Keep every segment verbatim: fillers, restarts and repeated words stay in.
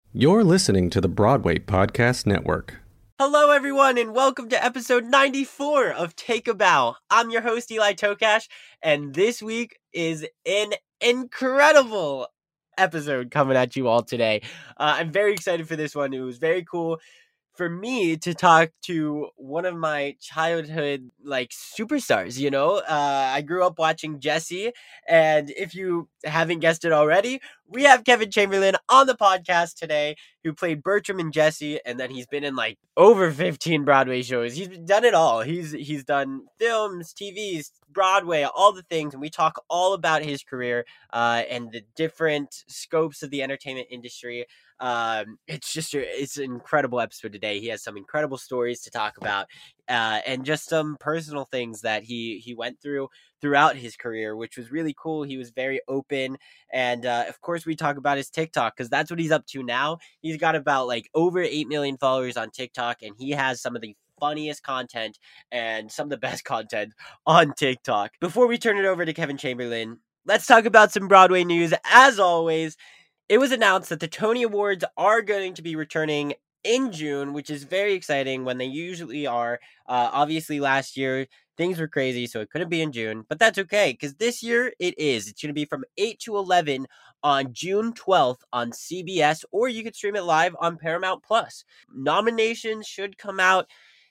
You're listening to the Broadway Podcast Network. Hello, everyone, and welcome to episode ninety-four of Take a Bow. I'm your host, Eli Tokash, and this week is an incredible episode coming at you all today. Uh, I'm very excited for this one. It was very cool for me to talk to one of my childhood like superstars. You know, uh, I grew up watching Jessie, and if you haven't guessed it already, we have Kevin Chamberlain on the podcast today, who played Bertram in Jessie, and then he's been in like over fifteen Broadway shows. He's done it all. He's he's done films, T Vs, Broadway, all the things, and we talk all about his career uh, and the different scopes of the entertainment industry. Um, it's just a, it's an incredible episode today. He has some incredible stories to talk about, uh, and just some personal things that he he went through throughout his career, which was really cool. He was very open, and uh, of course, we talk about his TikTok because that's what he's up to now. He's got about like over eight million followers on TikTok, and he has some of the funniest content and some of the best content on TikTok. Before we turn it over to Kevin Chamberlain, let's talk about some Broadway news. As always, it was announced that the Tony Awards are going to be returning in June, which is very exciting when they usually are. Uh, obviously, last year, things were crazy, so it couldn't be in June, but that's okay, because this year it is. It's going to be from eight to eleven on June twelfth on C B S, or you could stream it live on Paramount Plus. Nominations should come out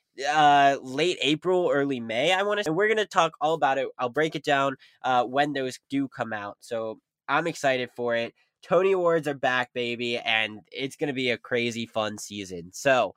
uh late April, early May, I want to, and we're gonna talk all about it. I'll break it down uh when those do come out, so I'm excited for it. Tony Awards are back, baby, and it's gonna be a crazy fun season. So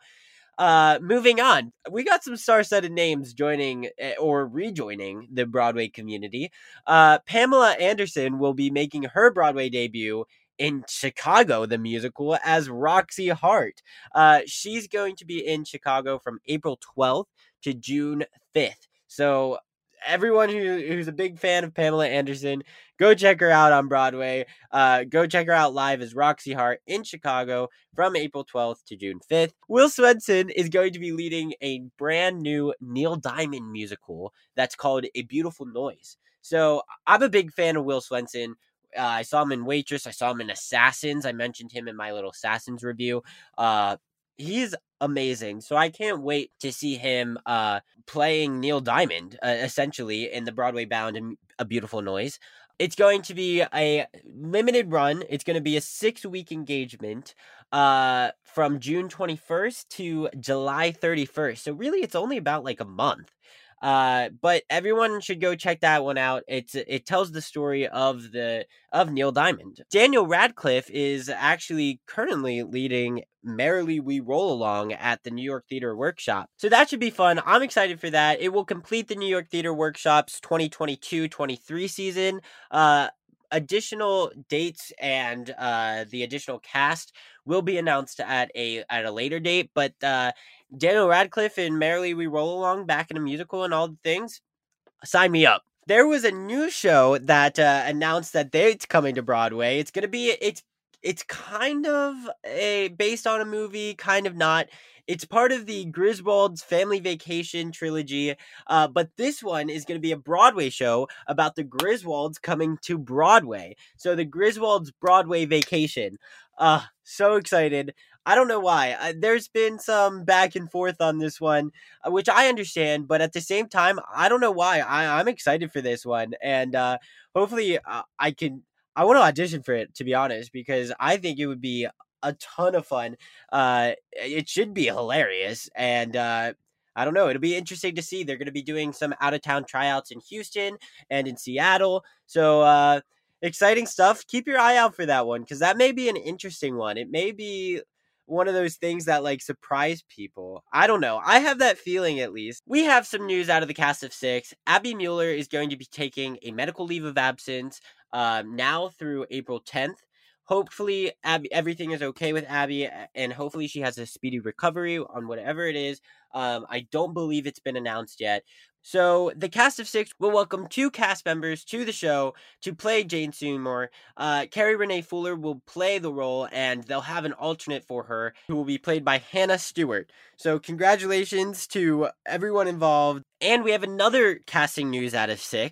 uh moving on, we got some star-studded names joining or rejoining the Broadway community. uh Pamela Anderson will be making her Broadway debut in Chicago, the musical, as Roxy Hart. Uh, she's going to be in Chicago from April twelfth to June fifth. So everyone who, who's a big fan of Pamela Anderson, go check her out on Broadway. Uh, go check her out live as Roxy Hart in Chicago from April twelfth to June fifth. Will Swenson is going to be leading a brand new Neil Diamond musical that's called A Beautiful Noise. So I'm a big fan of Will Swenson. Uh, I saw him in Waitress. I saw him in Assassins. I mentioned him in my little Assassins review. Uh, he's amazing. So I can't wait to see him uh, playing Neil Diamond, uh, essentially, in the Broadway bound A Beautiful Noise. It's going to be a limited run. It's going to be a six-week engagement uh, from June twenty-first to July thirty-first. So really, it's only about like a month. Uh, but everyone should go check that one out. It's it tells the story of the of Neil Diamond. Daniel Radcliffe is actually currently leading Merrily We Roll Along at the New York Theater Workshop. So that should be fun. I'm excited for that. It will complete the New York Theater Workshop's twenty twenty-two twenty-three season. Uh, additional dates and uh, the additional cast will be announced at a at a later date, but uh, Daniel Radcliffe and Merrily We Roll Along back in a musical and all the things, sign me up. There was a new show that uh, announced that they, it's coming to Broadway. It's gonna be it's it's kind of a based on a movie, kind of not. It's part of the Griswold's Family Vacation trilogy, uh, but this one is going to be a Broadway show about the Griswolds coming to Broadway. So the Griswolds Broadway Vacation. Uh, so excited. I don't know why. Uh, there's been some back and forth on this one, uh, which I understand, but at the same time, I don't know why. I, I'm excited for this one, and uh, hopefully uh, I can. I want to audition for it, to be honest, because I think it would be a ton of fun. Uh, it should be hilarious, and uh, I don't know. It'll be interesting to see. They're going to be doing some out-of-town tryouts in Houston and in Seattle, so uh, exciting stuff. Keep your eye out for that one, because that may be an interesting one. It may be one of those things that like surprise people. I don't know. I have that feeling, at least. We have some news out of the cast of Six. Abby Mueller is going to be taking a medical leave of absence um, now through April tenth. Hopefully, Abby, everything is okay with Abby, and hopefully she has a speedy recovery on whatever it is. Um, I don't believe it's been announced yet. So the cast of Six will welcome two cast members to the show to play Jane Seymour. Uh, Carrie Renee Fuller will play the role, and they'll have an alternate for her who will be played by Hannah Stewart. So congratulations to everyone involved. And we have another casting news out of Six.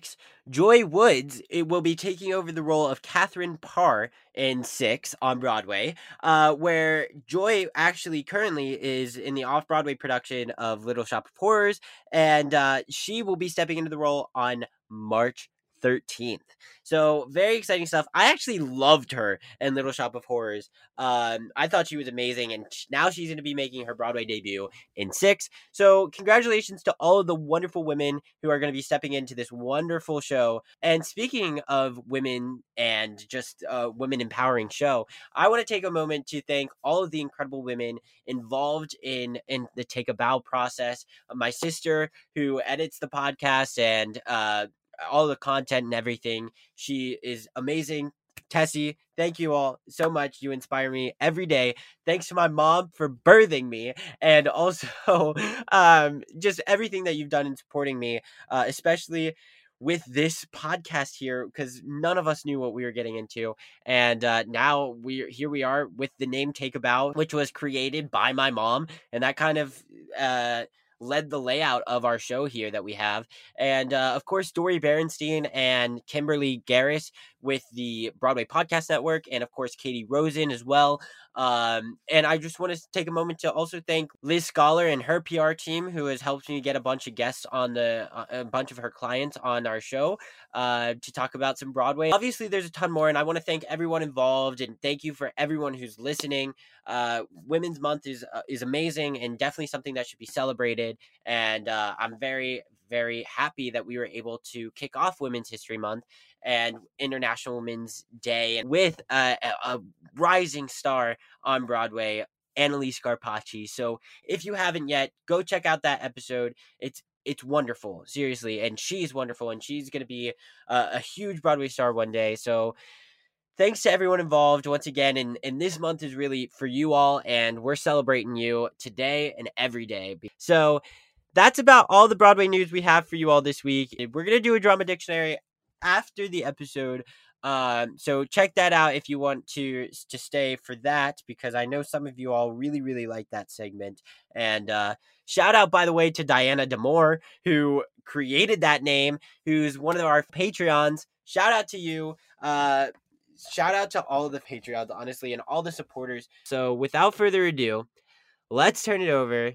Joy Woods it will be taking over the role of Catherine Parr in Six on Broadway, uh, where Joy actually currently is in the off-Broadway production of Little Shop of Horrors, and uh, she will be stepping into the role on March thirteenth. So very exciting stuff. I actually loved her in Little Shop of Horrors. Um, I thought she was amazing, and now she's going to be making her Broadway debut in Six. So congratulations to all of the wonderful women who are going to be stepping into this wonderful show. And speaking of women and just a uh, women empowering show, I want to take a moment to thank all of the incredible women involved in in the Take a Bow process. My sister, who edits the podcast and uh all the content and everything. She is amazing. Tessie, thank you all so much. You inspire me every day. Thanks to my mom for birthing me, and also um, just everything that you've done in supporting me, uh, especially with this podcast here, because none of us knew what we were getting into. And uh, now we here we are with the name Take a Bow, which was created by my mom, and that kind of uh, led the layout of our show here that we have. And uh, of course, Dory Berenstein and Kimberly Garris with the Broadway Podcast Network, and of course, Katie Rosen as well. Um, and I just want to take a moment to also thank Liz Scholar and her P R team, who has helped me get a bunch of guests on the, uh, a bunch of her clients on our show uh, to talk about some Broadway. Obviously, there's a ton more, and I want to thank everyone involved, and thank you for everyone who's listening. Uh, Women's Month is uh, is amazing, and definitely something that should be celebrated. And uh, I'm very, very happy that we were able to kick off Women's History Month and International Women's Day and with a, a, a rising star on Broadway, Annalise Scarpacci. So if you haven't yet, go check out that episode. It's it's wonderful, seriously, and she's wonderful, and she's going to be a, a huge Broadway star one day. So thanks to everyone involved once again, and, and this month is really for you all, and we're celebrating you today and every day. So that's about all the Broadway news we have for you all this week. We're going to do a drama dictionary after the episode. Um, so check that out if you want to to stay for that, because I know some of you all really, really like that segment. And uh, shout out, by the way, to Diana Demore, who created that name, who's one of our Patreons. Shout out to you. Uh, shout out to all of the Patreons, honestly, and all the supporters. So without further ado, let's turn it over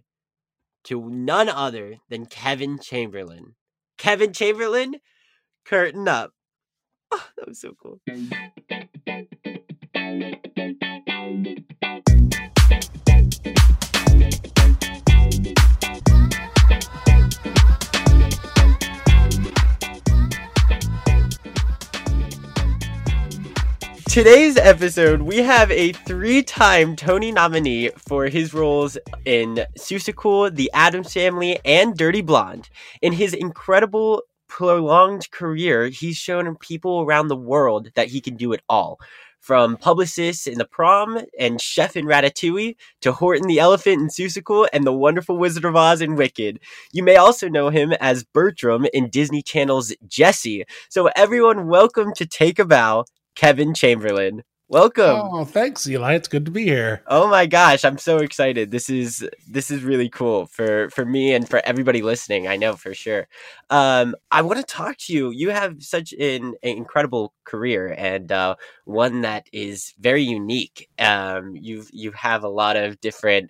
to none other than Kevin Chamberlin. Kevin Chamberlin, curtain up. Oh, that was so cool. Today's episode, we have a three-time Tony nominee for his roles in Seussical, The Addams Family, and Dirty Blonde. In his incredible, prolonged career, he's shown people around the world that he can do it all. From publicist in The Prom and chef in Ratatouille to Horton the Elephant in Seussical and the Wonderful Wizard of Oz in Wicked. You may also know him as Bertram in Disney Channel's Jessie. So everyone, welcome to Take a Bow, Kevin Chamberlin. Welcome. Oh, thanks, Eli. It's good to be here. Oh my gosh, I'm so excited. This is this is really cool for, for me and for everybody listening. I know for sure. Um, I want to talk to you. You have such an, an incredible career, and uh, one that is very unique. Um, you've you have a lot of different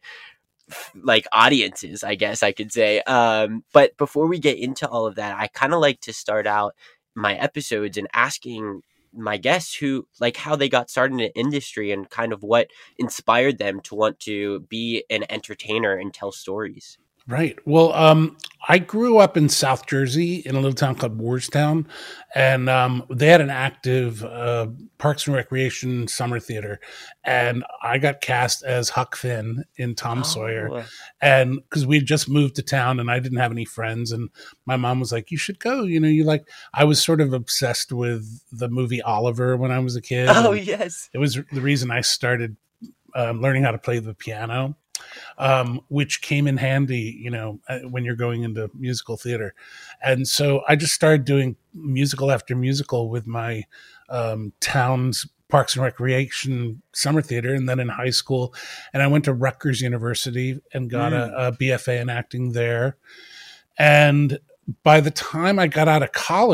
like audiences, I guess I could say. Um, but before we get into all of that, I kind of like to start out my episodes and asking my guests who like how they got started in the industry and kind of what inspired them to want to be an entertainer and tell stories. Right. Well, um, I grew up in South Jersey in a little town called Moorestown, and um, they had an active uh, Parks and Recreation summer theater, and I got cast as Huck Finn in Tom oh. Sawyer, and because we had just moved to town and I didn't have any friends, and my mom was like, "You should go." You know, you like. I was sort of obsessed with the movie Oliver when I was a kid. Oh yes, it was the reason I started um, learning how to play the piano. Um, which came in handy, you know, when you're going into musical theater. And so I just started doing musical after musical with my um, town's Parks and Recreation summer theater. And then in high school, and I went to Rutgers University and got mm. a, a B F A in acting there. And by the time I got out of college,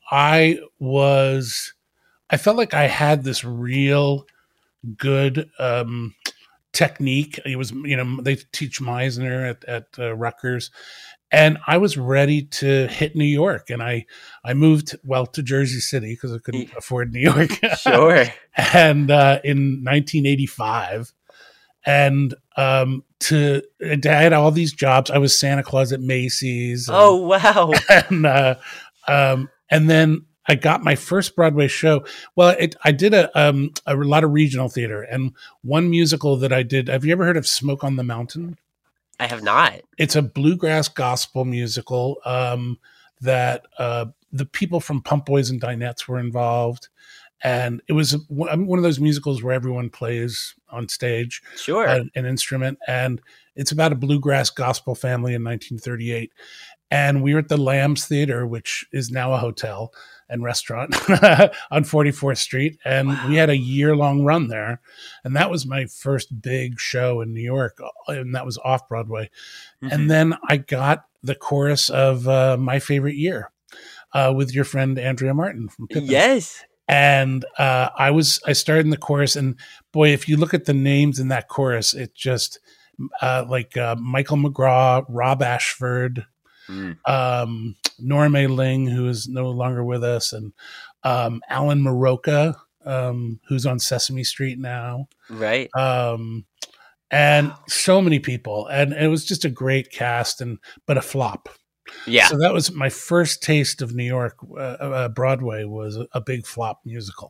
I was, I felt like I had this real good um, technique. It was, you know, they teach Meisner at, at uh, Rutgers. And I was ready to hit New York. And I, I moved, well, to Jersey City because I couldn't yeah. afford New York. Sure. And uh, in nineteen eighty-five. And um, to, I had all these jobs. I was Santa Claus at Macy's. And, oh, wow. And, uh, um, and then I got my first Broadway show. Well, it, I did a, um, a lot of regional theater. And one musical that I did, have you ever heard of Smoke on the Mountain? I have not. It's a bluegrass gospel musical um, that uh, the people from Pump Boys and Dinettes were involved. And it was one of those musicals where everyone plays on stage sure. an, an instrument. And it's about a bluegrass gospel family in nineteen thirty-eight. And we were at the Lambs Theater, which is now a hotel and restaurant on forty-fourth Street. And wow. we had a year-long run there. And that was my first big show in New York. And that was off-Broadway. Mm-hmm. And then I got the chorus of uh, My Favorite Year uh, with your friend Andrea Martin from Pippin. Yes. And uh, I was I started in the chorus. And boy, if you look at the names in that chorus, it just uh, like uh, Michael McGraw, Rob Ashford, Mm. Um, Nora Mae Ling, who is no longer with us, and um, Alan Maroka, um, who's on Sesame Street now. Right. Um, and wow. so many people. And it was just a great cast, and but a flop. Yeah. So that was my first taste of New York. Uh, uh, Broadway was a, a big flop musical.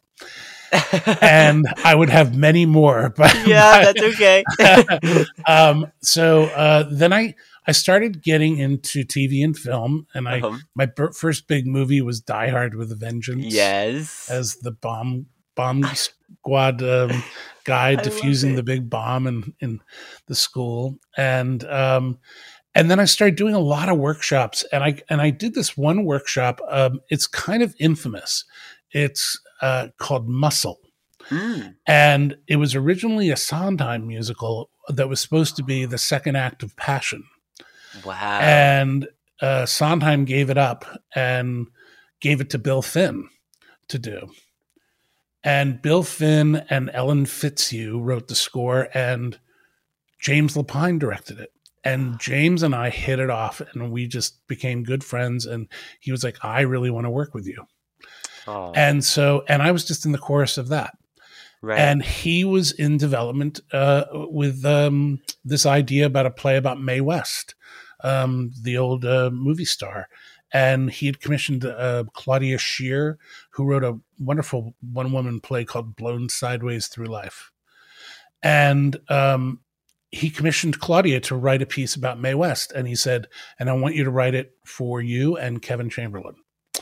And I would have many more. But yeah, that's okay. um, so uh, then I... I started getting into T V and film, and I uh-huh. my b- first big movie was Die Hard with a Vengeance. Yes, as the bomb bomb squad um, guy defusing the big bomb in, in the school, and um, and then I started doing a lot of workshops, and I and I did this one workshop. Um, it's kind of infamous. It's uh, called Muscle. Mm. And it was originally a Sondheim musical that was supposed to be the second act of Passion. Wow. And uh, Sondheim gave it up and gave it to Bill Finn to do. And Bill Finn and Ellen Fitzhugh wrote the score, and James Lapine directed it. And James and I hit it off, and we just became good friends. And he was like, I really want to work with you. Oh. And so, and I was just in the chorus of that. Right. And he was in development uh, with um, this idea about a play about Mae West, um, the old uh, movie star. And he had commissioned uh, Claudia Schiffer, who wrote a wonderful one-woman play called Blown Sideways Through Life. And um, he commissioned Claudia to write a piece about Mae West. And he said, and I want you to write it for you and Kevin Chamberlain.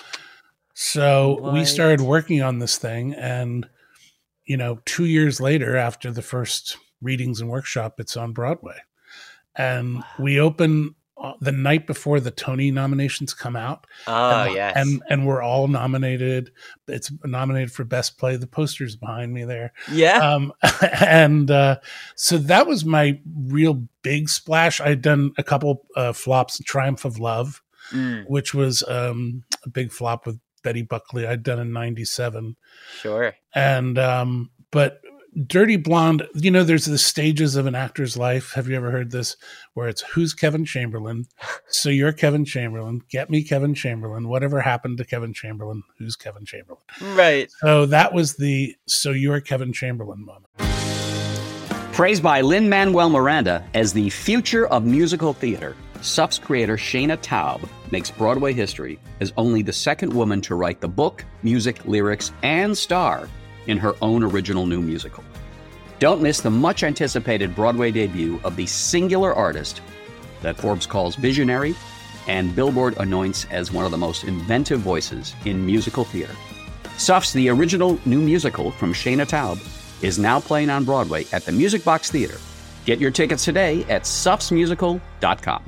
So what? We started working on this thing, and you know, two years later, after the first readings and workshop, it's on Broadway. And wow. we open the night before the Tony nominations come out. Oh, and, yes. And, and we're all nominated. It's nominated for Best Play. The poster's behind me there. Yeah. Um, and uh, so that was my real big splash. I'd done a couple uh, flops, Triumph of Love, mm. which was um, a big flop with Betty Buckley. I'd done in ninety-seven. Sure. And, um, but Dirty Blonde, you know, there's the stages of an actor's life. Have you ever heard this? Where it's, who's Kevin Chamberlain? So you're Kevin Chamberlain. Get me Kevin Chamberlain. Whatever happened to Kevin Chamberlain? Who's Kevin Chamberlain? Right. So that was the, so you're Kevin Chamberlain moment. Praised by Lin-Manuel Miranda as the future of musical theater, S U F's creator Shana Taub makes Broadway history as only the second woman to write the book, music, lyrics, and star in her own original new musical. Don't miss the much-anticipated Broadway debut of the singular artist that Forbes calls visionary and Billboard anoints as one of the most inventive voices in musical theater. S U F's The Original New Musical from Shana Taub is now playing on Broadway at the Music Box Theater. Get your tickets today at sufs musical dot com.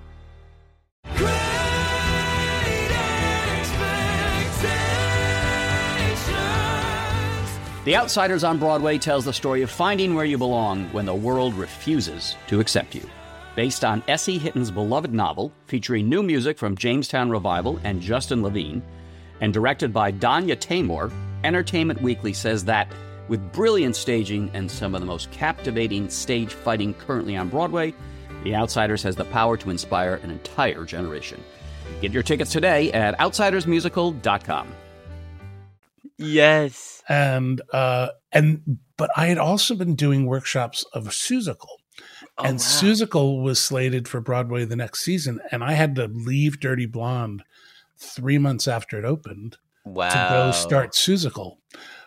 The Outsiders on Broadway tells the story of finding where you belong when the world refuses to accept you. Based on S E Hitton's beloved novel, featuring new music from Jamestown Revival and Justin Levine, and directed by Danya Tamor, Entertainment Weekly says that with brilliant staging and some of the most captivating stage fighting currently on Broadway, The Outsiders has the power to inspire an entire generation. Get your tickets today at outsiders musical dot com. Yes. And uh and but I had also been doing workshops of Seussical. Oh, and wow. Seussical was slated for Broadway the next season, and I had to leave Dirty Blonde three months after it opened Wow. to go start Seussical,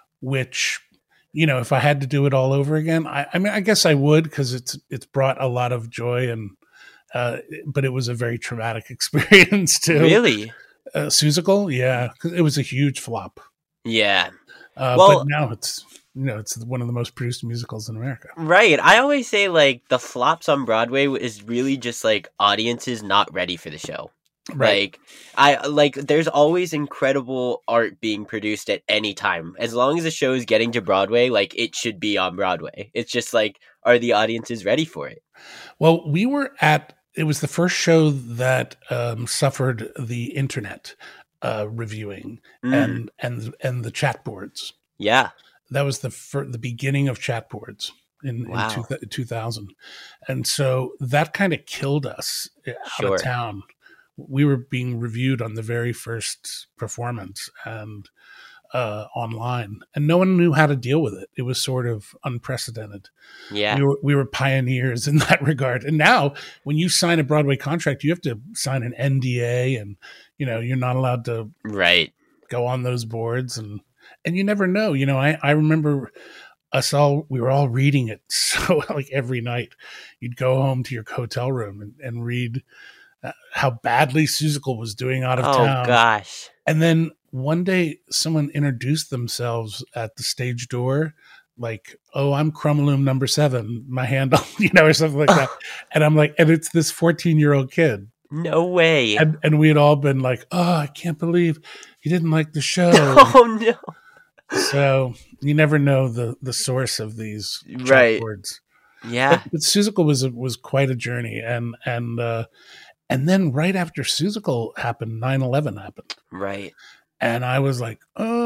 which, you know, if I had to do it all over again, I, I mean, I guess I would, because it's it's brought a lot of joy, and uh, but it was a very traumatic experience too. Really? Uh, Seussical, yeah, 'cause it was a huge flop. Yeah. Uh, Well- but now it's, you know, it's one of the most produced musicals in America. Right. I always say, like, the flops on Broadway is really just, like, audiences not ready for the show. Like, I like, there's always incredible art being produced at any time. As long as the show is getting to Broadway, like, it should be on Broadway. It's just like, are the audiences ready for it? Well, we were at, it was the first show that um, suffered the internet uh, reviewing Mm. and and and the chat boards. Yeah. That was the fir- the beginning of chat boards in, Wow. in two, two thousand. And so that kind of killed us out Sure. of town. We were being reviewed on the very first performance and uh, online, and no one knew how to deal with it. It was sort of unprecedented. Yeah. We were we were pioneers in that regard. And now, when you sign a Broadway contract, you have to sign an N D A, and you know you're not allowed to Right. go on those boards, and and you never know. You know, I I remember us all, we were all reading it. So like every night, you'd go home to your hotel room and, and read uh, how badly Seussical was doing out of Oh, town. gosh. And then one day, someone introduced themselves at the stage door, like, "Oh, I'm Crumaloom number seven, my handle," you know, or something like that. And I'm like, and it's this fourteen year old kid. No way. And, and we had all been like, "Oh, I can't believe he didn't like the show." Oh, no. So you never know the, the source of these Right. chalkboards. Yeah. But, but Seussical was a, was quite a journey, and and uh, and then right after Seussical happened, nine eleven happened, Right. and I was like,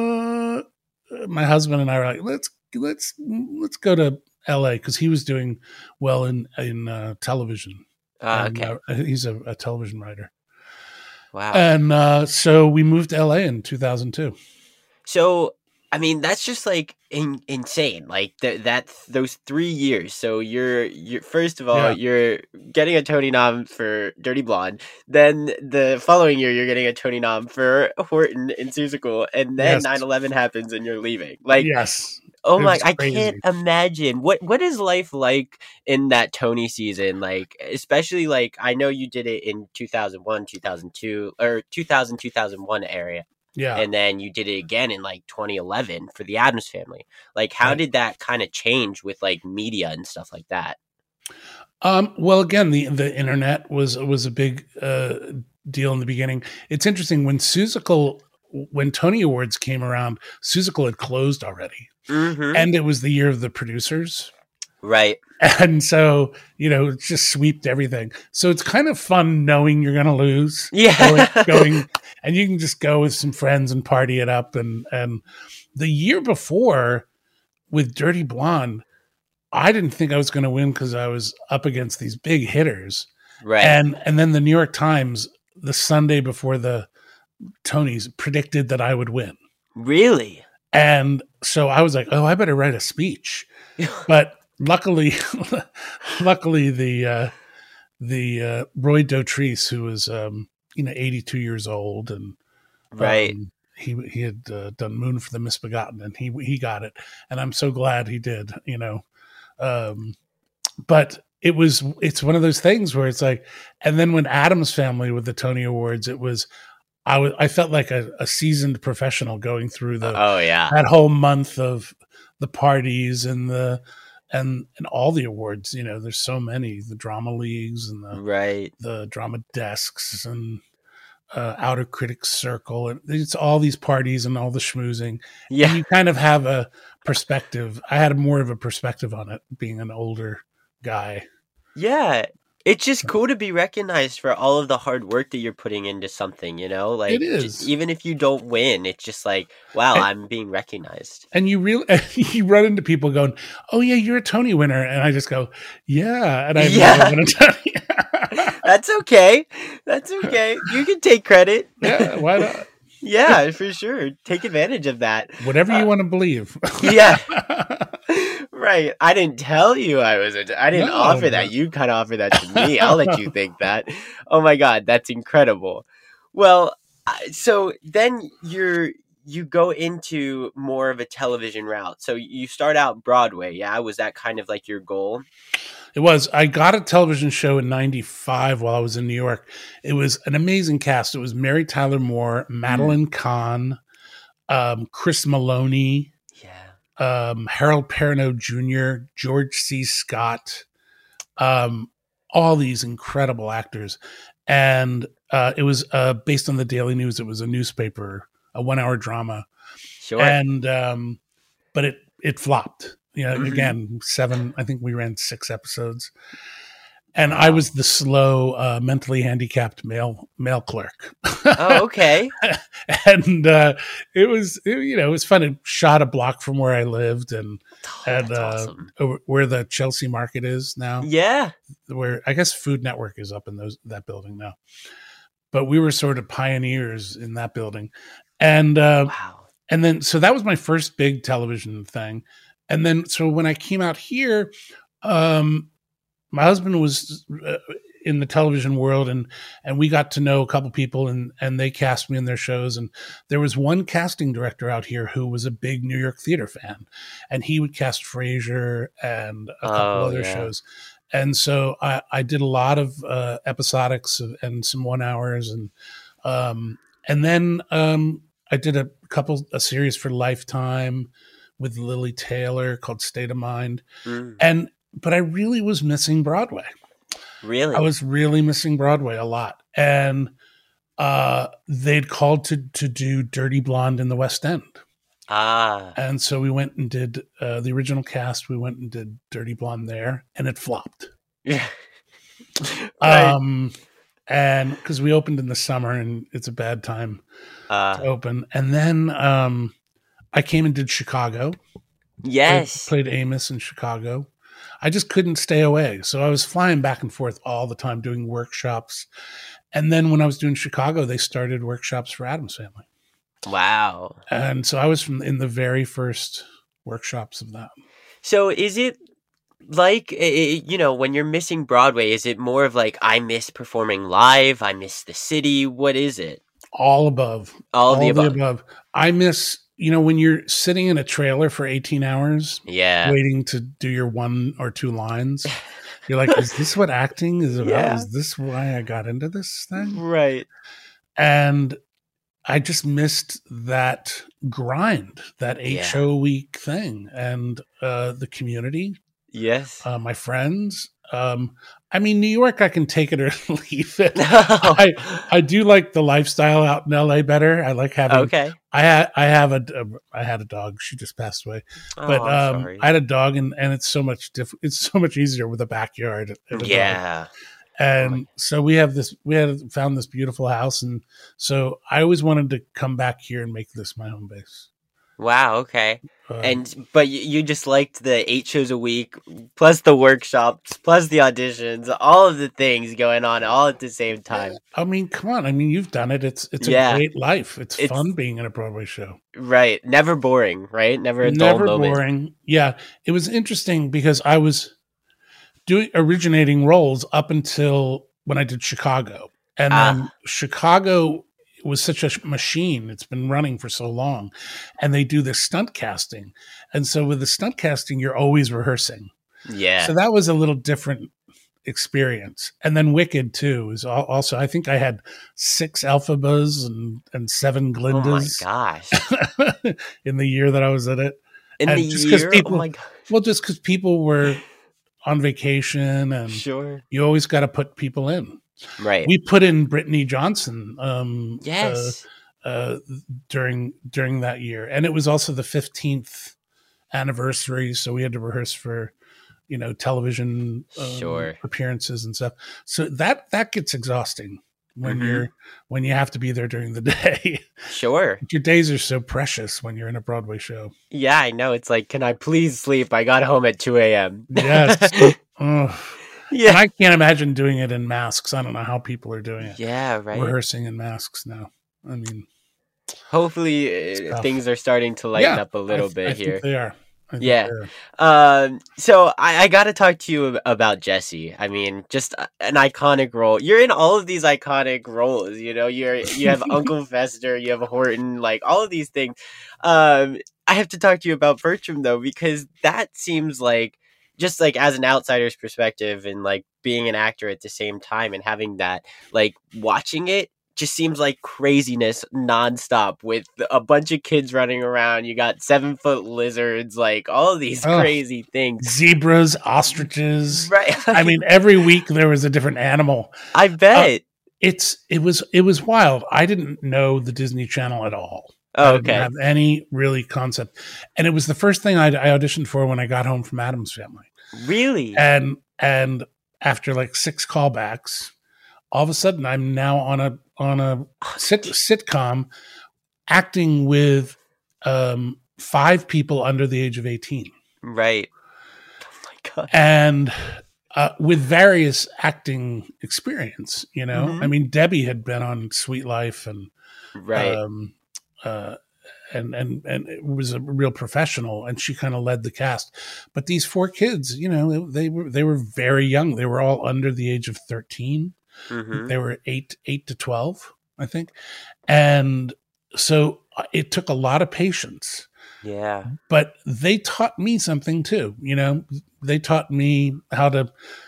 uh, my husband and I were like, let's let's let's go to L A, because he was doing well in in uh, television. Uh, And, okay. uh, he's a, a television writer, Wow. and uh, so we moved to L A in two thousand two. So, I mean, that's just like in, insane. Like th- that, those three years. So you're, you're first of all, Yeah. you're getting a Tony nom for Dirty Blonde. Then the following year, you're getting a Tony nom for Horton in Seussical, and then Yes. nine eleven happens, and you're leaving. Like, Yes. oh it my! was I crazy. can't imagine what what is life like in that Tony season. Like, especially like I know you did it in two thousand one, two thousand two, or two thousand, two thousand one area. Yeah. And then you did it again in like twenty eleven for the Addams Family. Like, how Right. did that kind of change with like media and stuff like that? Um, well, again, the the internet was was a big uh, deal in the beginning. It's interesting, when Seussical, when Tony Awards came around, Seussical had closed already, Mm-hmm. and it was the year of the producers, Right. and so you know it just sweeped everything. So it's kind of fun knowing you're going to lose. Yeah. going, going and you can just go with some friends and party it up. And and the year before with Dirty Blonde, I didn't think I was going to win because I was up against these big hitters. Right. And and then the New York Times, the Sunday before the Tonys, predicted that I would win. Really? And so I was like, oh, I better write a speech. But luckily, luckily the uh, the uh, Roy Dotrice, who was um, you know eighty-two years old, and Right. um, he he had uh, done Moon for the Misbegotten, and he he got it, and I'm so glad he did. You know, um, but it was it's one of those things where it's like, and then when Addams Family with the Tony Awards, it was I was I felt like a, a seasoned professional going through the Oh yeah. that whole month of the parties and the and and all the awards. You know, there's so many, the drama leagues and the Right. the drama desks and uh, Outer Critics Circle, and it's all these parties and all the schmoozing. And Yeah. you kind of have a perspective. I had more of a perspective on it, being an older guy. Yeah. It's just cool to be recognized for all of the hard work that you're putting into something, you know? Like, It is. j- even if you don't win, it's just like, wow, And- I'm being recognized. And you really, you run into people going, "Oh yeah, you're a Tony winner," and I just go, "Yeah," and I Yeah. never won a Tony. That's okay. That's okay. You can take credit. Yeah, why not? Yeah, for sure. Take advantage of that. Whatever you Uh, want to believe. Yeah. Right. I didn't tell you I was a. I didn't No, offer that. but- You kind of offered that to me. I'll let you think that. Oh my God, that's incredible. Well, I- so then you're you go into more of a television route. So you start out Broadway. Yeah, was that kind of like your goal? It was. I got a television show in ninety-five while I was in New York. It was an amazing cast. It was Mary Tyler Moore, Madeline Kahn, um, Chris Maloney, Yeah. um, Harold Perrineau Junior, George C. Scott, um, all these incredible actors. And uh, it was uh, based on the Daily News. It was a newspaper, a one-hour drama. Sure. And um, but it it flopped. You know, Mhm. again, seven. I think we ran six episodes, and I was the slow, uh, mentally handicapped male male clerk. Oh, okay. And uh, it was, it, you know, it was fun. It shot a block from where I lived, and Oh, and that's uh, awesome. over- where the Chelsea Market is now. Yeah. Where I guess Food Network is up in those that building now. But we were sort of pioneers in that building, and uh, Wow. and then so that was my first big television thing. And then so when I came out here, um, my husband was uh, in the television world, and and we got to know a couple people, and and they cast me in their shows. And there was one casting director out here who was a big New York theater fan, and he would cast Frasier and a couple Oh, other yeah. shows. And so I, I did a lot of uh, episodics and some one hours, and um, and then um, I did a couple a series for Lifetime with Lily Taylor called State of Mind, Mm, and but I really was missing Broadway. really? I was really missing Broadway a lot, and uh, they'd called to to do Dirty Blonde in the West End. Ah. And so we went and did uh, the original cast. We went and did Dirty Blonde there, and it flopped. Yeah. Right. Um, and because we opened in the summer, and it's a bad time to Uh, open. And then um, I came and did Chicago. yes. Played, played Amos in Chicago. I just couldn't stay away, so I was flying back and forth all the time doing workshops. And then when I was doing Chicago, they started workshops for Addams Family. Wow. And so I was from in the very first workshops of that. So is it like, i- i- you know, when you're missing Broadway, is it more of like, I miss performing live, I miss the city? What is it? All above. All of the above. I miss, you know, when you're sitting in a trailer for eighteen hours Yeah. waiting to do your one or two lines. You're like, is this what acting is about? Yeah. Is this why I got into this thing? Right. And I just missed that grind, that eight Yeah. show a week thing, and uh, the community, Yes. uh, my friends. Um, I mean, New York, I can take it or leave it. No. I I do like the lifestyle out in L A better. I like having. Okay. I had I have a I had a dog. She just passed away, Oh, but I'm um, sorry. I had a dog, and, and it's so much diff- It's so much easier with a backyard. And a dog. Yeah. And so we have this, we had found this beautiful house. And so I always wanted to come back here and make this my home base. Wow. Okay. Uh, And but you, you just liked the eight shows a week, plus the workshops, plus the auditions, all of the things going on all at the same time. I mean, come on. I mean, you've done it. It's, it's a Yeah. great life. It's, It's- fun being in a Broadway show. Right. Never boring. Right. Never a dull Never moment. boring. Yeah. It was interesting because I was doing originating roles up until when I did Chicago. And then Ah. Chicago was such a sh- machine. It's been running for so long. And they do this stunt casting. And so with the stunt casting, you're always rehearsing. Yeah. So that was a little different experience. And then Wicked too is al- also, I think I had six Elphabas and, and seven Oh my Glindas gosh. in the year that I was in it. In And the just 'cause year. people- Oh my god. Well, just because people were on vacation and Sure. you always got to put people in. Right. We put in Brittany Johnson um, yes. uh, uh, during during that year. And it was also the fifteenth anniversary. So we had to rehearse for, you know, television um, Sure. appearances and stuff. So that that gets exhausting when Mhm. you're when you have to be there during the day. Sure. Your days are so precious when you're in a Broadway show. Yeah, I know. It's like, can I please sleep? I got home at two a.m. Yes. Ugh. And Yeah. I can't imagine doing it in masks. I don't know how people are doing it. Yeah, right. Rehearsing in masks now. I mean, Hopefully, It's uh, tough. things are starting to lighten yeah, up a little I, th- bit I here. think they are. I think Yeah. they are. Um, so I, I got to talk to you ab- about Jesse. I mean, just a- an iconic role. You're in all of these iconic roles. You know, you're you have Uncle Fester, you have Horton, like all of these things. Um, I have to talk to you about Bertram though, because that seems like just like as an outsider's perspective and like being an actor at the same time and having that like watching it just seems like craziness nonstop with a bunch of kids running around. You got seven foot lizards, like all of these Oh. crazy things. Zebras, ostriches. Right. I mean, every week there was a different animal. I bet. It's it was it was wild. I didn't know the Disney Channel at all. I oh, didn't okay. have any really concept, and it was the first thing I, I auditioned for when I got home from Addams Family. Really? And and after like six callbacks, all of a sudden I'm now on a on a sit, sitcom acting with um, five people under the age of eighteen, Right. Oh my god. and uh, with various acting experience. You know, Mhm. I mean, Debbie had been on Sweet Life and Right. um, uh, and and and it was a real professional, and she kind of led the cast. But these four kids, you know, they were they were very young. They were all under the age of thirteen. hmm They were eight eight to twelve, I think, and so uh, it took a lot of patience. Yeah. But they taught me something too. You know, they taught me how to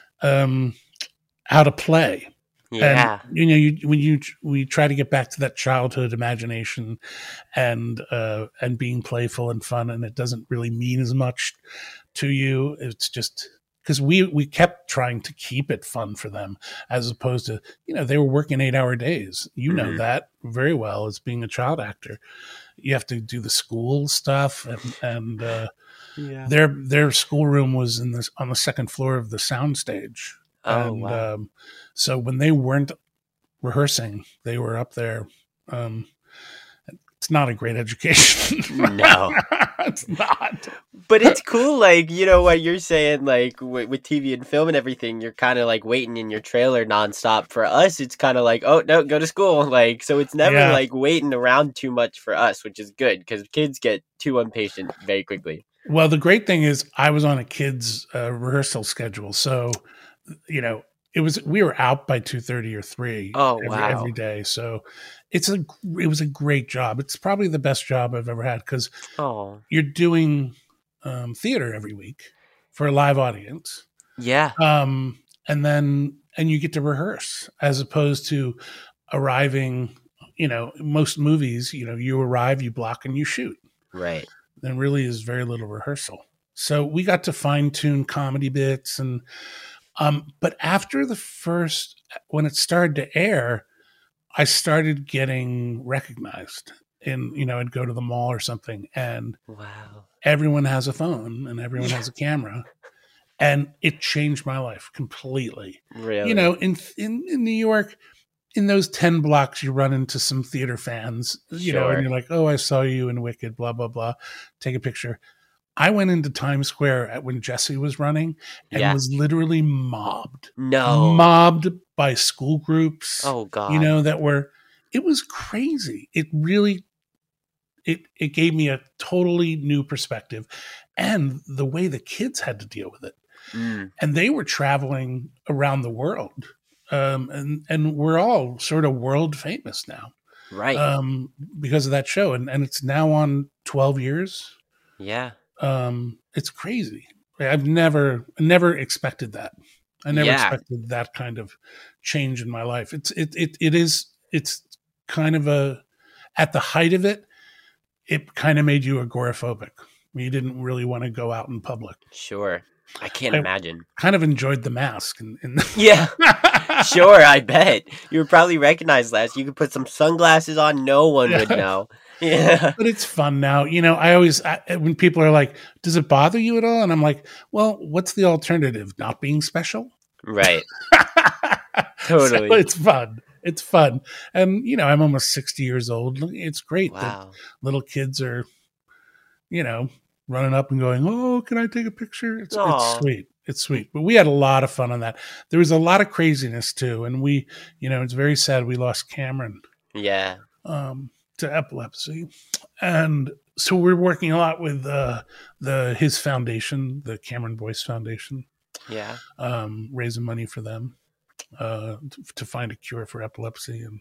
um, how to play. Yeah. And, you know, you, when you we try to get back to that childhood imagination and uh, and being playful and fun, and it doesn't really mean as much to you. It's just because we we kept trying to keep it fun for them, as opposed to, you know, they were working eight hour days. You know Mhm. that very well as being a child actor. You have to do the school stuff, and, and uh, yeah. their their schoolroom was in this on the second floor of the soundstage. Oh and wow. um, so when they weren't rehearsing, they were up there. Um, it's not a great education. No. It's not. But it's cool, like, you know what you're saying, like, with, with T V and film and everything, you're kind of, like, waiting in your trailer nonstop. For us, it's kind of like, oh, no, go to school. Like, so it's never, Yeah. like, waiting around too much for us, which is good, because kids get too impatient very quickly. Well, the great thing is I was on a kid's uh, rehearsal schedule. So, you know, it was, we were out by two thirty or three Oh, every, wow. every day. So it's a, it was a great job. It's probably the best job I've ever had, because Oh, you're doing um, theater every week for a live audience. yeah. Um, and then, and you get to rehearse as opposed to arriving, you know, most movies, you know, you arrive, you block and you shoot. Right. There really is very little rehearsal. So we got to fine tune comedy bits. And, um, but after the first, when it started to air, I started getting recognized in, you know, I'd go to the mall or something, and Wow. everyone has a phone and everyone has a camera, and it changed my life completely. Really? You know, in, in, in New York, in those ten blocks, you run into some theater fans, you know, Sure. and you're like, oh, I saw you in Wicked, blah, blah, blah. Take a picture. I went into Times Square at when Jesse was running and Yeah. was literally mobbed, No. mobbed by school groups, Oh, God. you know, that were, it was crazy. It really, it, it gave me a totally new perspective, and the way the kids had to deal with it. Mm. And they were traveling around the world. Um, and, and we're all sort of world famous now, Right. um, because of that show. And, and it's now on twelve years. yeah. Um, it's crazy. I've never, never expected that. I never Yeah. expected that kind of change in my life. It's, it, it, it is, it's kind of a, at the height of it, it kind of made you agoraphobic. You didn't really want to go out in public. Sure. I can't I- imagine. Kind of enjoyed the mask. And, and Yeah. Sure, I bet. You would probably recognize that. You could put some sunglasses on, no one would Yeah. know. Yeah. But it's fun now. You know, I always, I, when people are like, does it bother you at all? And I'm like, well, what's the alternative? Not being special? Right. Totally. So it's fun. It's fun. And, you know, I'm almost sixty years old. It's great Wow. that little kids are, you know, running up and going, oh, can I take a picture? It's, it's sweet. It's sweet. But we had a lot of fun on that. There was a lot of craziness too. And we, you know, it's very sad we lost Cameron. Yeah. Um, to epilepsy. And so we're working a lot with uh, the his foundation, the Cameron Boyce Foundation. Yeah. Um, raising money for them uh, to, to find a cure for epilepsy. And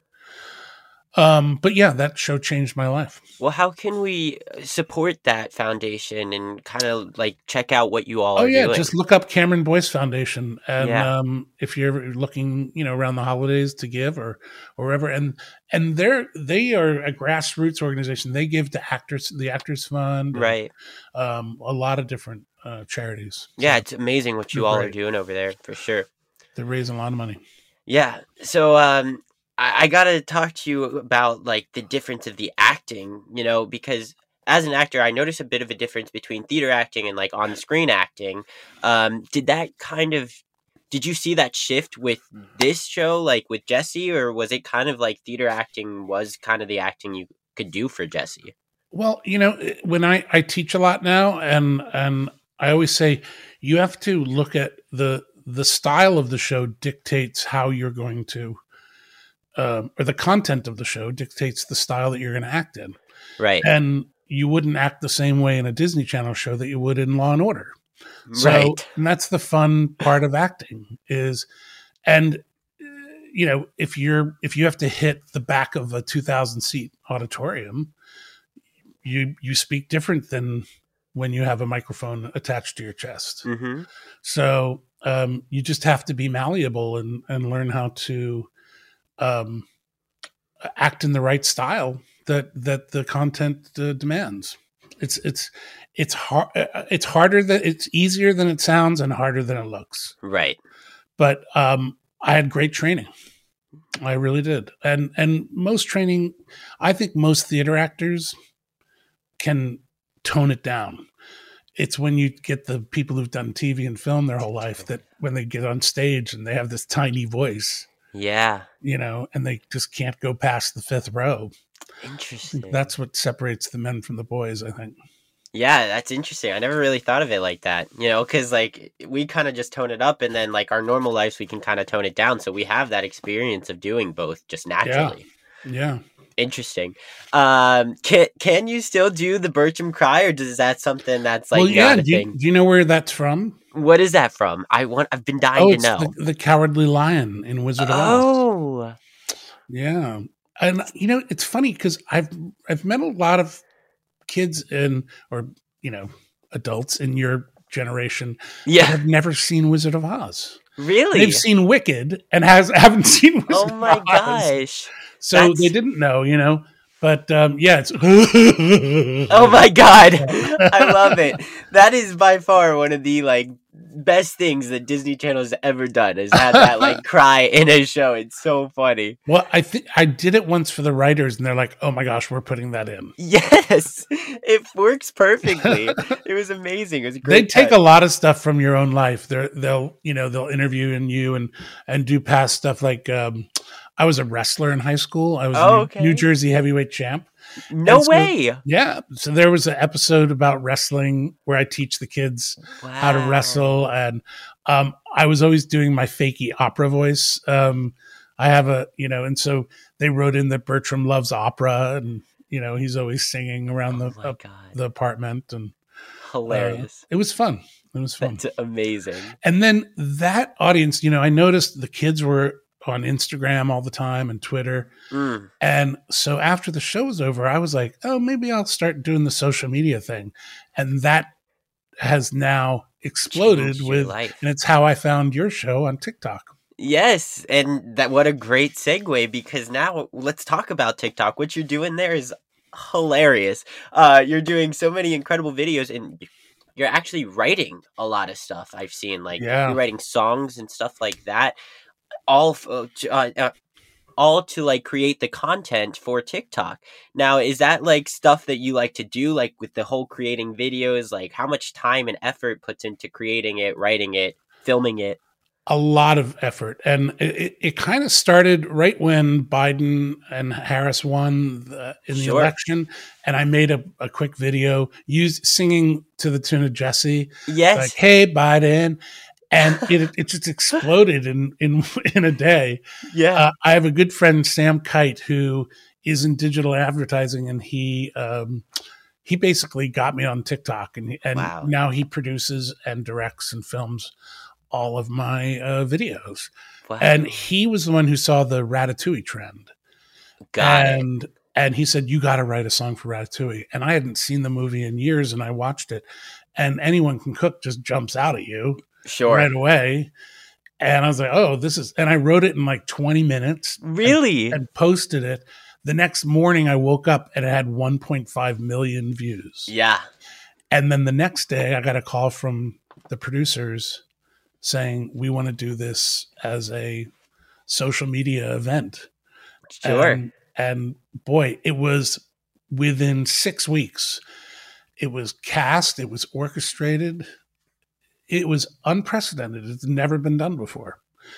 um, but yeah, that show changed my life. Well, how can we support that foundation and kind of like check out what you all Oh are yeah, doing? just look up Cameron Boyce Foundation, and Yeah. um, if you're looking, you know, around the holidays to give or or wherever, and and they're they are a grassroots organization. They give to actors, the Actors Fund, and, Right. um, a lot of different uh, charities. Yeah, So it's amazing what you they're all are great. doing over there for sure. They're raising a lot of money. Yeah. So um I, I gotta talk to you about like the difference of the acting, you know, because as an actor I notice a bit of a difference between theater acting and like on screen acting. Um did that kind of did you see that shift with this show, like with Jesse, or was it kind of like theater acting was kind of the acting you could do for Jesse? Well, you know, when I, I teach a lot now, and and I always say you have to look at the the style of the show dictates how you're going to, um, or the content of the show dictates the style that you're going to act in. Right. And you wouldn't act the same way in a Disney Channel show that you would in Law and Order. So, Right. and that's the fun part of acting is, and uh, you know, if you're if you have to hit the back of a two thousand seat auditorium, you you speak different than when you have a microphone attached to your chest. Mm-hmm. So um, you just have to be malleable and and learn how to um, act in the right style that that the content uh, demands. It's it's it's hard. It's harder than it's easier than it sounds and harder than it looks. Right. But um, I had great training. I really did, and and most training, I think most theater actors can tone it down. It's when you get the people who've done T V and film their whole life that when they get on stage and they have this tiny voice, Yeah. you know, and they just can't go past the fifth row. Interesting. That's what separates the men from the boys, I think. Yeah, that's interesting. I never really thought of it like that, you know, because like we kind of just tone it up, and then like our normal lives, we can kind of tone it down. So we have that experience of doing both just naturally. Yeah. Interesting. Um, can can you still do the Bertram cry, or does that something that's like well, yeah. not a Do you, thing? do you know where that's from? What is that from? I want. I've been dying Oh, to it's know. the, the Cowardly Lion in Wizard of Oz. Oh, Yeah. And you know, it's funny because I've I've met a lot of kids in or you know adults in your generation that yeah. have never seen Wizard of Oz. Really? They've seen Wicked and has haven't seen Wizard Oh my of Oz. gosh. So That's- they didn't know, you know. But um, yeah, it's Oh my god. I love it. That is by far one of the like best things that Disney Channel has ever done, is have that like cry in a show. It's so funny. Well, I think I did it once for the writers, and they're like, "Oh my gosh, we're putting that in." Yes. It works perfectly. It was amazing. It was a great. They take touch. a lot of stuff from your own life. They're, they'll, you know, they'll interview in you and and do past stuff. Like um, I was a wrestler in high school. I was Oh, a New, okay. New Jersey heavyweight champ. No and so- way. Yeah, so there was an episode about wrestling where I teach the kids how to Wow. wrestle, and um, I was always doing my fakey opera voice. Um, I have a, you know, and so they wrote in that Bertram loves opera, and you know he's always singing around Oh the my uh, god. the apartment, and Hilarious. uh, it was fun. It was fun. That's amazing. And then that audience, you know, I noticed the kids were on Instagram all the time and Twitter. Mm. And so after the show was over, I was like, oh, maybe I'll start doing the social media thing. And that has now exploded Changed your with, life. and it's how I found your show on TikTok. Yes, and that what a great segue, because now let's talk about TikTok. What you're doing there is hilarious. Uh, you're doing so many incredible videos, and you're actually writing a lot of stuff. I've seen like Yeah. you're writing songs and stuff like that. All f- uh, j- uh, uh, all to like create the content for TikTok. Now, is that like stuff that you like to do, like with the whole creating videos? Like how much time and effort puts into creating it, writing it, filming it? A lot of effort. And it, it, it kind of started right when Biden and Harris won the, in the Sure. election. And I made a, a quick video used singing to the tune of Jesse. Yes. Like, hey, Biden. And it, it just exploded in, in, in a day. Yeah. Uh, I have a good friend, Sam Kite, who is in digital advertising, and he, um, he basically got me on TikTok, and, and Wow. now he produces and directs and films all of my uh, videos. Wow. And he was the one who saw the Ratatouille trend. Got and, it. And he said, you got to write a song for Ratatouille. And I hadn't seen the movie in years, and I watched it. And Anyone Can Cook just jumps out at you Sure. right away. And I was like, oh, this is, and I wrote it in like twenty minutes. Really? And, and posted it. The next morning I woke up and it had one point five million views. Yeah. And then the next day I got a call from the producers saying, we want to do this as a social media event. Sure. And, and boy, it was within six weeks. It was cast. It was orchestrated. It was unprecedented. It's never been done before.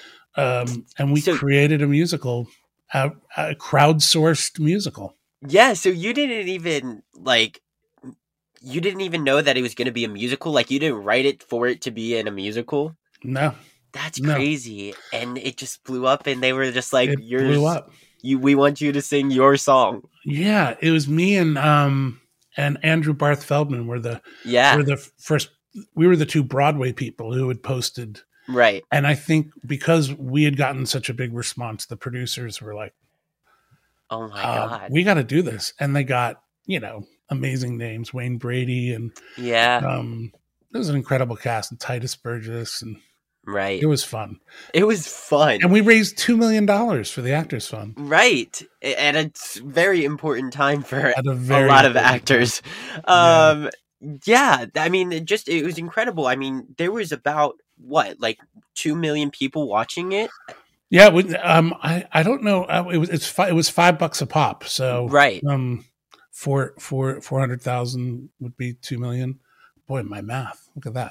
Um, and we So- created a musical, a, a crowdsourced musical. Yeah, so you didn't even like you didn't even know that it was going to be a musical? Like you didn't write it for it to be in a musical? No, That's No. crazy. And it just blew up and they were just like it yours blew up. you we want you to sing your song. Yeah, it was me and um and Andrew Barth Feldman were the Yeah. were the first. We were the two Broadway people who had posted. Right. And I think because we had gotten such a big response, the producers were like, Oh my uh, god. we got to do this. And they got, you know, amazing names, Wayne Brady. And Yeah. um, it was an incredible cast, and Titus Burgess. And Right. it was fun. It was fun. And we raised two million dollars for the Actors Fund. Right. At a very important time for At a a very lot of important actors. Yeah. Um yeah, I mean it just it was incredible. I mean, there was about what, like two million people watching it? Yeah, we, um, I, I don't know. Uh, It was it's fi- it was five bucks a pop. So Right. um, four four four hundred thousand would be two million. Boy, my math! Look at that.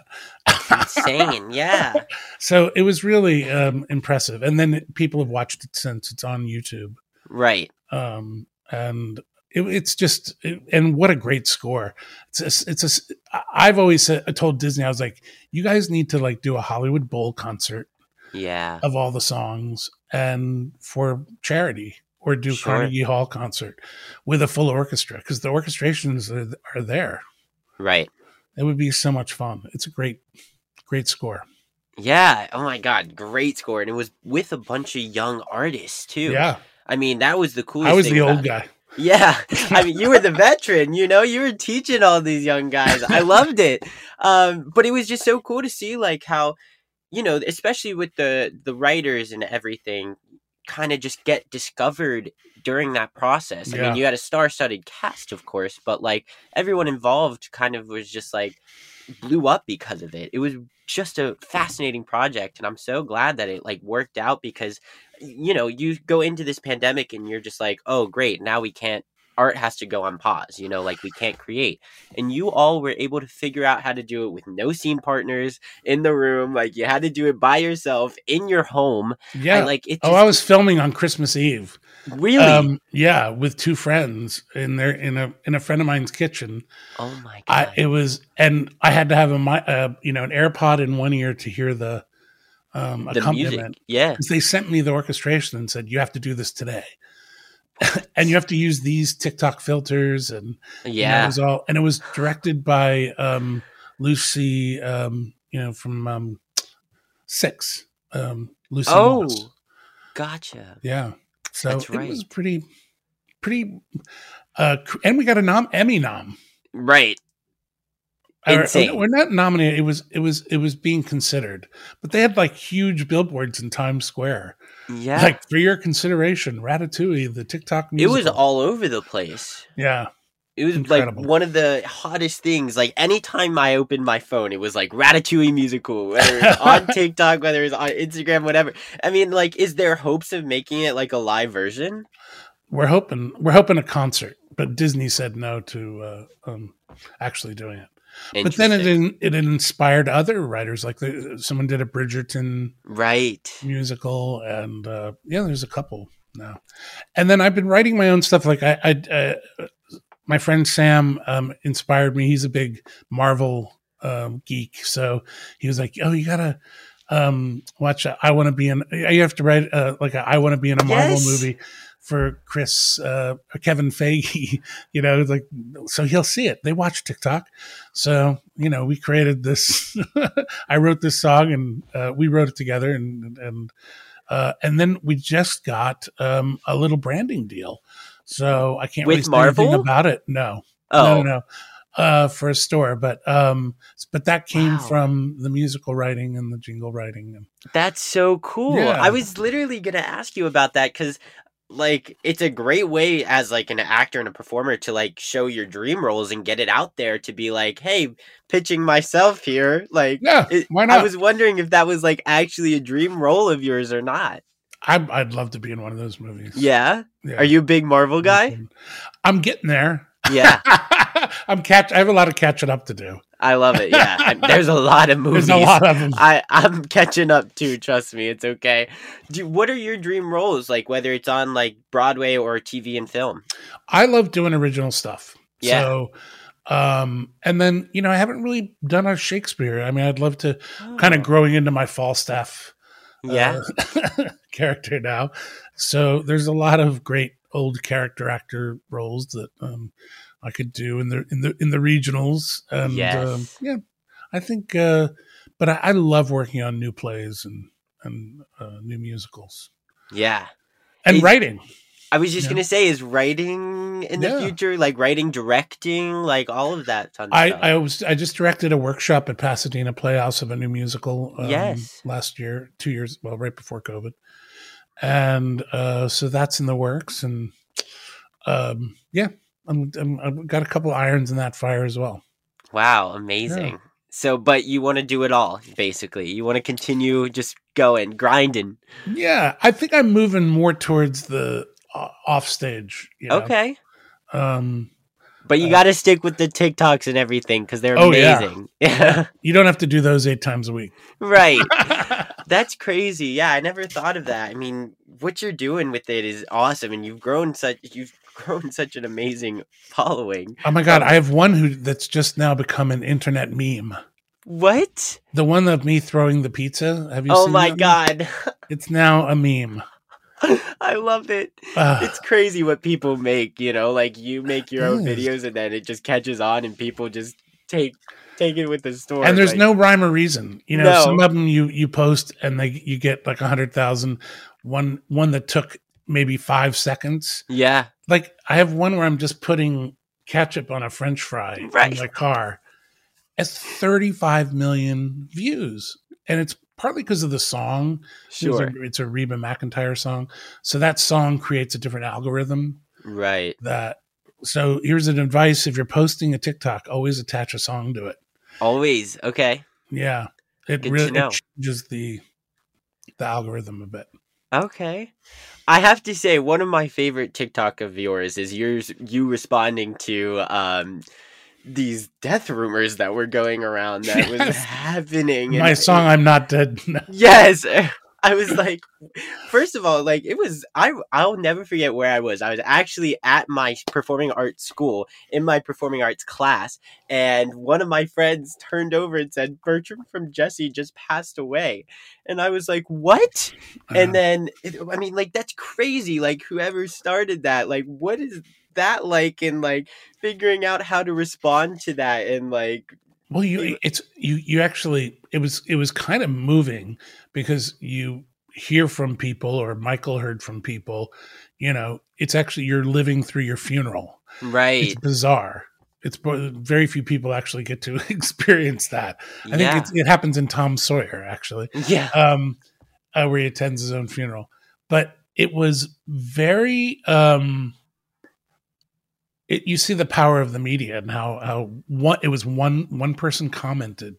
Insane. Yeah. So it was really um, impressive. And then people have watched it since. It's on YouTube, Right. um, and it, it's just it, and what a great score! It's a, it's a. I've always said, I told Disney, I was like, you guys need to like do a Hollywood Bowl concert Yeah. of all the songs and for charity, or do Sure. Carnegie Hall concert with a full orchestra, because the orchestrations are, are there. Right. It would be so much fun. It's a great, great score. Yeah. Oh my god, great score. And it was with a bunch of young artists too. Yeah, I mean, that was the coolest I was thing the about old it. guy. Yeah. I mean, you were the veteran, you know, you were teaching all these young guys. I loved it. Um, but it was just so cool to see like how, you know, especially with the the writers and everything, kind of just get discovered during that process. I Yeah. mean, you had a star-studded cast, of course, but like everyone involved kind of was just like blew up because of it. It was just a fascinating project, and I'm so glad that it like worked out, because you know, you go into this pandemic and you're just like, oh great, now we can't, art has to go on pause, you know, like we can't create. And you all were able to figure out how to do it with no scene partners in the room. Like you had to do it by yourself in your home. Yeah. And, like it oh, just, I was filming on Christmas Eve. really Um, yeah, with two friends in there in a in a friend of mine's kitchen. oh my I god. it was, and I had to have a mi- uh, you know an AirPod in one ear to hear the um, The music. accompaniment. Yeah. Because they sent me the orchestration and said, you have to do this today. And you have to use these TikTok filters. And you know, it Yeah. was all, and it was directed by um, Lucy, um, you know, from um, Six. Um, Lucy. Oh, Moss. gotcha. Yeah. So That's it was right. pretty, pretty, uh, cr- and we got a nom Emmy nom. Right. Or- Insane. We're not nominated. It was, it was, it was being considered, but they had like huge billboards in Times Square. Yeah. Like, for your consideration, Ratatouille, the TikTok it musical. was all over the place. Yeah. It was Incredible. like one of the hottest things. Like anytime I opened my phone, it was like Ratatouille musical, whether it's on TikTok, whether it's on Instagram, whatever. I mean, like, is there hopes of making it like a live version? We're hoping we're hoping a concert, but Disney said no to uh, um, actually doing it. But then it in, it inspired other writers, like the, someone did a Bridgerton right musical, and uh, yeah, there's a couple now. And then I've been writing my own stuff. Like I, I uh, my friend Sam um, inspired me. He's a big Marvel um, geek, so he was like, "Oh, you gotta um, watch. I Want to Be in. You have to write uh, like a, I Want to Be in a Marvel yes. movie." For Chris, uh, Kevin Feige, you know, like, so he'll see it. They watch TikTok. So, you know, we created this, I wrote this song and uh, we wrote it together. And, and, uh, and then we just got um, a little branding deal. So I can't With really say Marvel? anything about it. No, Oh. no, no, no. Uh, for a store, but um, but that came Wow. from the musical writing and the jingle writing. And That's so cool. Yeah. I was literally going to ask you about that because, like, it's a great way as, like, an actor and a performer to, like, show your dream roles and get it out there to be like, hey, pitching myself here. Like, yeah, it, why not? I was wondering if that was, like, actually a dream role of yours or not. I, I'd love to be in one of those movies. Yeah? Yeah. Are you a big Marvel guy? I'm getting there. Yeah. I'm catch. I have a lot of catching up to do. I love it. Yeah. I, there's a lot of movies. There's a lot of them. I, I'm catching up too. Trust me. It's okay. Do, what are your dream roles? Like whether it's on like Broadway or T V and film? I love doing original stuff. Yeah. So, um, and then, you know, I haven't really done a Shakespeare. I mean, I'd love to Oh. kind of growing into my Falstaff Yeah. uh, character now. So there's a lot of great old character actor roles that um, I could do in the in the in the regionals. And Yes. um, yeah, I think. Uh, but I, I love working on new plays and and uh, new musicals Yeah. and Is- writing. I was just Yeah. gonna say, is writing in the Yeah. future, like writing, directing, like all of that ton of I, stuff? I was I just directed a workshop at Pasadena Playhouse of a new musical um, Yes. last year, two years, well, right before COVID. And uh, so that's in the works. And um, yeah, I'm, I'm, I've got a couple irons in that fire as well. Wow, amazing. So, but you want to do it all, basically. You want to continue just going, grinding. Yeah, I think I'm moving more towards the uh, off stage. You know? Okay. Um, But you Uh, got to stick with the TikToks and everything because they're Oh, yeah. amazing. Yeah. you don't have to do those eight times a week. Right. That's crazy. Yeah, I never thought of that. I mean, what you're doing with it is awesome, and you've grown such you've grown such an amazing following. Oh my God, I have one who that's just now become an internet meme. What? The one of me throwing the pizza. Have you Oh seen my that one? god. It's now a meme. I love it. Ah. It's crazy what people make, you know, like you make your own It is. videos and then it just catches on and people just take take it with the story. And there's like, no rhyme or reason. You know, No. some of them you you post and they you get like a hundred thousand. One one that took maybe five seconds. Yeah. Like I have one where I'm just putting ketchup on a French fry Right. in my car. It's thirty-five million views, and it's partly because of the song. Sure. It's a, it's a Reba McEntire song, so that song creates a different algorithm. Right. That so here's an advice: if you're posting a TikTok, always attach a song to it. Always. Okay. Yeah, it Good to really know. it changes the the algorithm a bit. Okay. I have to say one of my favorite TikTok of yours is yours you responding to um these death rumors that were going around that was Yes. happening. My and- song, "I'm Not Dead." Yes. I was like, first of all, like it was, I, I'll never forget where I was. I was actually at my performing arts school in my performing arts class. And one of my friends turned over and said, Bertram from Jesse just passed away. And I was like, what? Uh, And then, it, I mean, like, that's crazy. Like whoever started that, like, what is that like? And like figuring out how to respond to that and like, well, you it's you you actually it was it was kind of moving because you hear from people, or Michael heard from people. You know, it's actually you're living through your funeral. right. It's bizarre. It's bo- very few people actually get to experience that. I think Yeah. it's, it happens in Tom Sawyer actually, Yeah. um, uh, where he attends his own funeral. But it was very. Um, it, you see the power of the media and how, how one, it was one, one person commented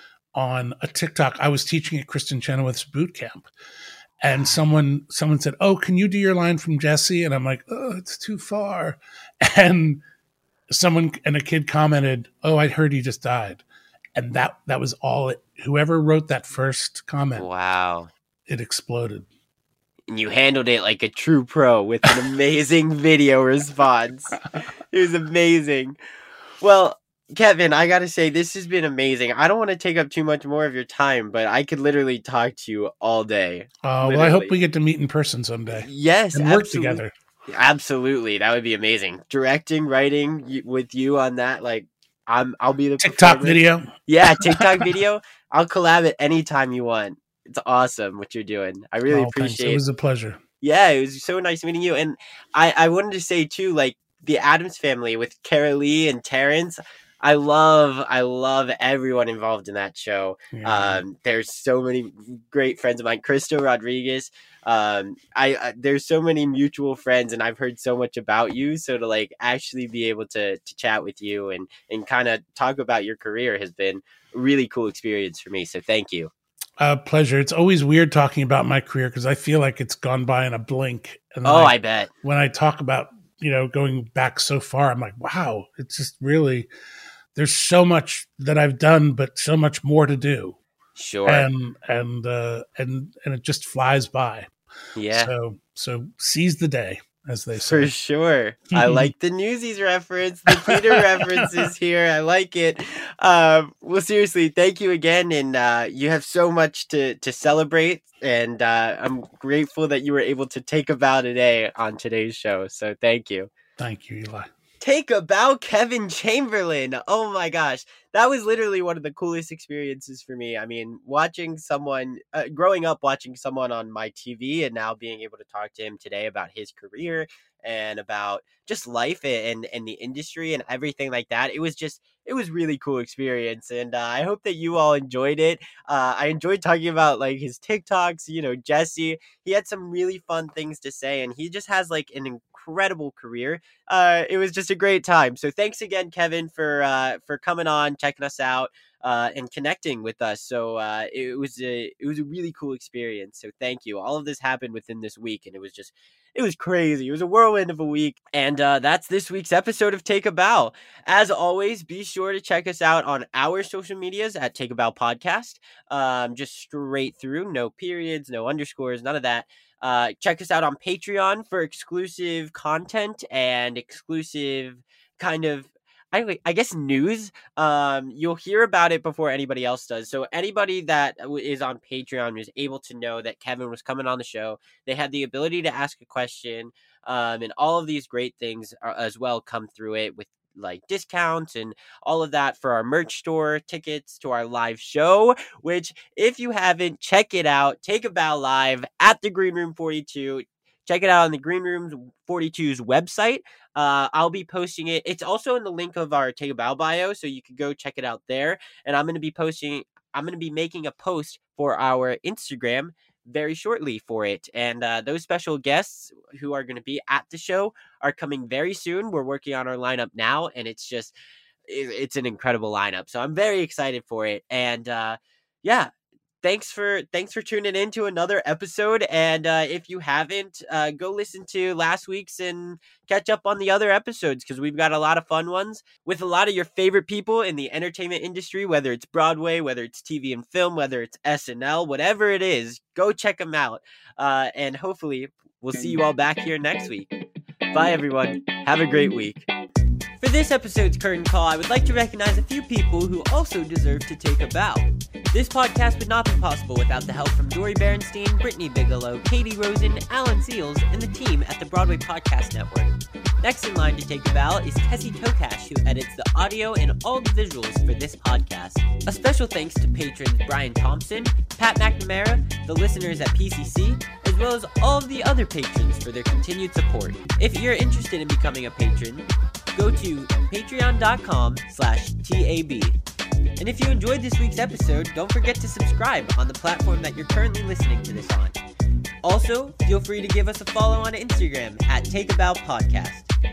on a TikTok. I was teaching at Kristen Chenoweth's boot camp, and someone, someone said, "Oh, can you do your line from Jesse?" And I'm like, "Oh, it's too far." And someone, and a kid commented, "Oh, I heard he just died." And that, that was all it, whoever wrote that first comment. Wow. It exploded. And you handled it like a true pro with an amazing video response. It was amazing. Well, Kevin, I got to say, this has been amazing. I don't want to take up too much more of your time, but I could literally talk to you all day. Uh, well, I hope we get to meet in person someday. Yes, and work absolutely. together. Absolutely. That would be amazing. Directing, writing with you on that, like, I'm, I'll be the TikTok video. Yeah, TikTok video. I'll collab it anytime you want. It's awesome what you're doing. I really Oh, thanks. appreciate it. It was a pleasure. Yeah, it was so nice meeting you. And I, I wanted to say too, like the Addams Family with Cara Lee and Terrence. I love, I love everyone involved in that show. Yeah. Um, there's so many great friends of mine. Cristo Rodriguez. Um, I, I there's so many mutual friends, and I've heard so much about you. So to like actually be able to to chat with you and and kind of talk about your career has been a really cool experience for me. So thank you. Uh, pleasure. It's always weird talking about my career because I feel like it's gone by in a blink. And Oh, I, I bet. when I talk about, you know, going back so far, I'm like, wow, it's just really, there's so much that I've done, but so much more to do. Sure. And, and, uh, and, and it just flies by. Yeah. So, so seize the day, as they say. For sure. I like the Newsies reference. The Peter reference is here. I like it. Um, well, seriously, thank you again. And uh, you have so much to, to celebrate. And uh, I'm grateful that you were able to take a bow today on today's show. So thank you. Thank you, Eli. Take a bow, Kevin Chamberlin. Oh my gosh. That was literally one of the coolest experiences for me. I mean, watching someone, uh, growing up watching someone on my T V and now being able to talk to him today about his career and about just life and, and the industry and everything like that. It was just, it was really cool experience. And uh, I hope that you all enjoyed it. Uh, I enjoyed talking about like his TikToks, you know, Jesse, he had some really fun things to say and he just has like an incredible career. Uh, it was just a great time. So thanks again, Kevin, for, uh, for coming on, checking us out, uh, and connecting with us. So, uh, it was a, it was a really cool experience. So thank you. All of this happened within this week and it was just, it was crazy. It was a whirlwind of a week. And uh, that's this week's episode of Take a Bow. As always, be sure to check us out on our social medias at Take a Bow Podcast. Um, just straight through, no periods, no underscores, none of that. Uh, check us out on Patreon for exclusive content and exclusive kind of, I, I guess, news. Um, you'll hear about it before anybody else does. So anybody that is on Patreon was able to know that Kevin was coming on the show. They had the ability to ask a question, um, and all of these great things are, as well come through it with like discounts and all of that for our merch store, tickets to our live show, which if you haven't, check it out. Take a Bow live at the Green Room forty-two. Check it out on the Green Room forty-two's website. Uh, I'll be posting it. It's also in the link of our Take a Bow bio, so you can go check it out there. And I'm going to be posting, I'm going to be making a post for our Instagram very shortly for it. And uh, those special guests who are going to be at the show are coming very soon. We're working on our lineup now, and it's just, it, it's an incredible lineup. So I'm very excited for it. And uh, yeah. Thanks for thanks for tuning in to another episode. And uh, if you haven't, uh, go listen to last week's and catch up on the other episodes because we've got a lot of fun ones with a lot of your favorite people in the entertainment industry, whether it's Broadway, whether it's T V and film, whether it's S N L, whatever it is, go check them out. Uh, and hopefully we'll see you all back here next week. Bye, everyone. Have a great week. For this episode's curtain call, I would like to recognize a few people who also deserve to take a bow. This podcast would not be possible without the help from Dory Berenstein, Brittany Bigelow, Katie Rosen, Alan Seals, and the team at the Broadway Podcast Network. Next in line to take a bow is Tessie Tokash, who edits the audio and all the visuals for this podcast. A special thanks to patrons Brian Thompson, Pat McNamara, the listeners at P C C, as well as all of the other patrons for their continued support. If you're interested in becoming a patron, go to patreon.com slash TAB. And if you enjoyed this week's episode, don't forget to subscribe on the platform that you're currently listening to this on. Also, feel free to give us a follow on Instagram at Take a Bow Podcast.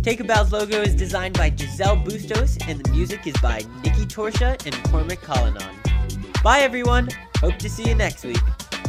Take Abow's logo is designed by Giselle Bustos, and the music is by Nikki Torsha and Cormac Collinon. Bye, everyone. Hope to see you next week.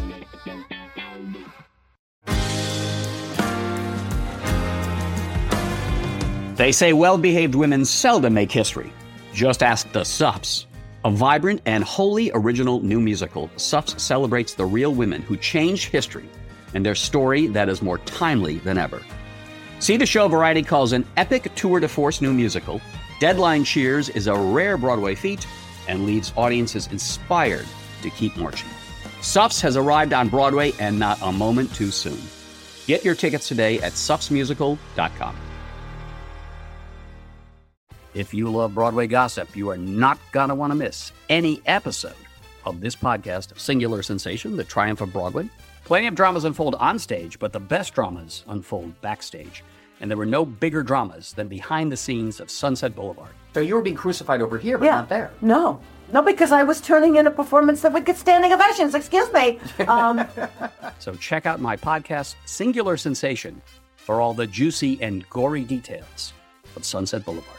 They say well-behaved women seldom make history. Just ask the Suffs. A vibrant and wholly original new musical, Suffs celebrates the real women who changed history and their story that is more timely than ever. See the show Variety calls an epic tour de force new musical. Deadline cheers is a rare Broadway feat and leaves audiences inspired to keep marching. Suffs has arrived on Broadway and not a moment too soon. Get your tickets today at suffs musical dot com. If you love Broadway gossip, you are not going to want to miss any episode of this podcast, Singular Sensation, The Triumph of Broadway. Plenty of dramas unfold on stage, but the best dramas unfold backstage. And there were no bigger dramas than behind the scenes of Sunset Boulevard. So you were being crucified over here, but yeah. not there. No. No, because I was turning in a performance that would get standing ovations. Excuse me. Um, so check out my podcast, Singular Sensation, for all the juicy and gory details of Sunset Boulevard.